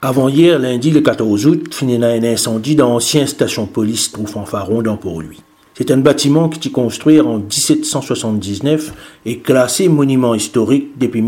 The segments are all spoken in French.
Avant-hier, lundi, le 14 août, finit un incendie dans l'ancienne station de police trou Fanfaron dans Port-Louis. C'est un bâtiment qui est construit en 1779 et classé monument historique depuis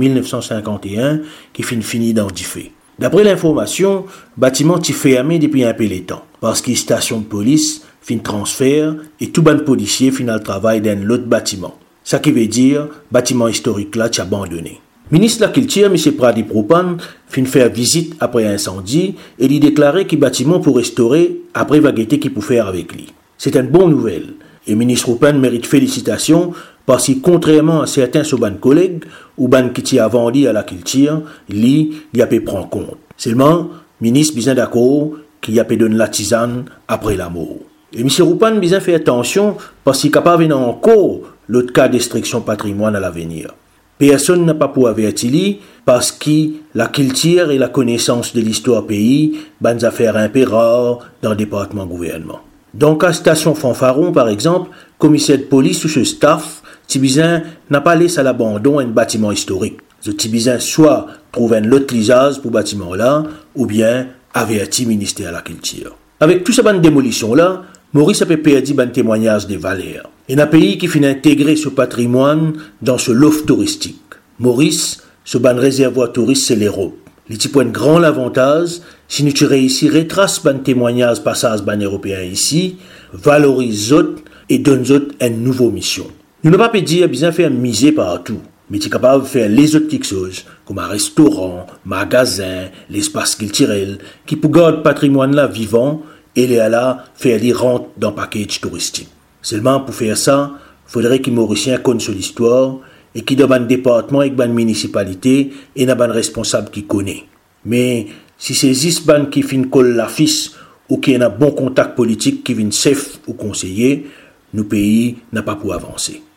1951 qui fini dans Diffé. D'après l'information, le bâtiment est fermé depuis un peu de temps parce qu'il y a une station de police, fin transfert et tout ban policier final travail dans l'autre bâtiment. Ça qui veut dire, bâtiment historique là est abandonné. Ministre de la Culture, M. Pradip Rupan, fin faire visite après incendie et lui déclarait que le bâtiment pour restaurer après vagueté qu'il peut faire avec lui. C'est une bonne nouvelle. Et ministre Rupan mérite félicitations parce que contrairement à certains soban collègues ou ban qui a vendu à la culture, lui, il a pu prendre compte. Seulement, ministre bien d'accord qu'il a pu donner la tisane après la mort. Et M. Rupan bien fait attention parce qu'il est capable encore l'autre cas d'extraction patrimoine à l'avenir. Personne n'a pas pu avertir lui parce que la culture et la connaissance de l'histoire pays sont des affaires un peu rares dans le département gouvernement. Donc, à la station Fanfaron, par exemple, commissaire de police ou ce staff, Tibizin n'a pas laissé à l'abandon un bâtiment historique. Ce Tibizin soit trouve un autre lisage pour bâtiment là, ou bien averti ministère de la Culture. Avec tout ce ban de démolition là, Maurice a perdu un témoignage des valeurs. Et un pays qui finit intégrer ce patrimoine dans ce loft touristique. Maurice, ce ban réservoir touriste, c'est l'Europe. Les petits points de grand l'avantage, si nous réussissons à retracer ban témoignage passage ban européen ici, valorise autres et donne autres une nouvelle mission. Nous n'avons pas dire bien faire miser partout, mais tu es capable de faire les autres petites choses, comme un restaurant, magasin, l'espace culturel, qui peut garder le patrimoine là vivant et les là faire les rentes dans le package touristique. Seulement pour faire ça, il faudrait que les Mauriciens connaissent l'histoire et qu'il y ait un département avec une municipalité et un responsable qui connaît. Mais si c'est Zisban qui fin colle la fils ou qui a un bon contact politique qui vient chef ou conseiller, nos pays n'a pas pu avancer.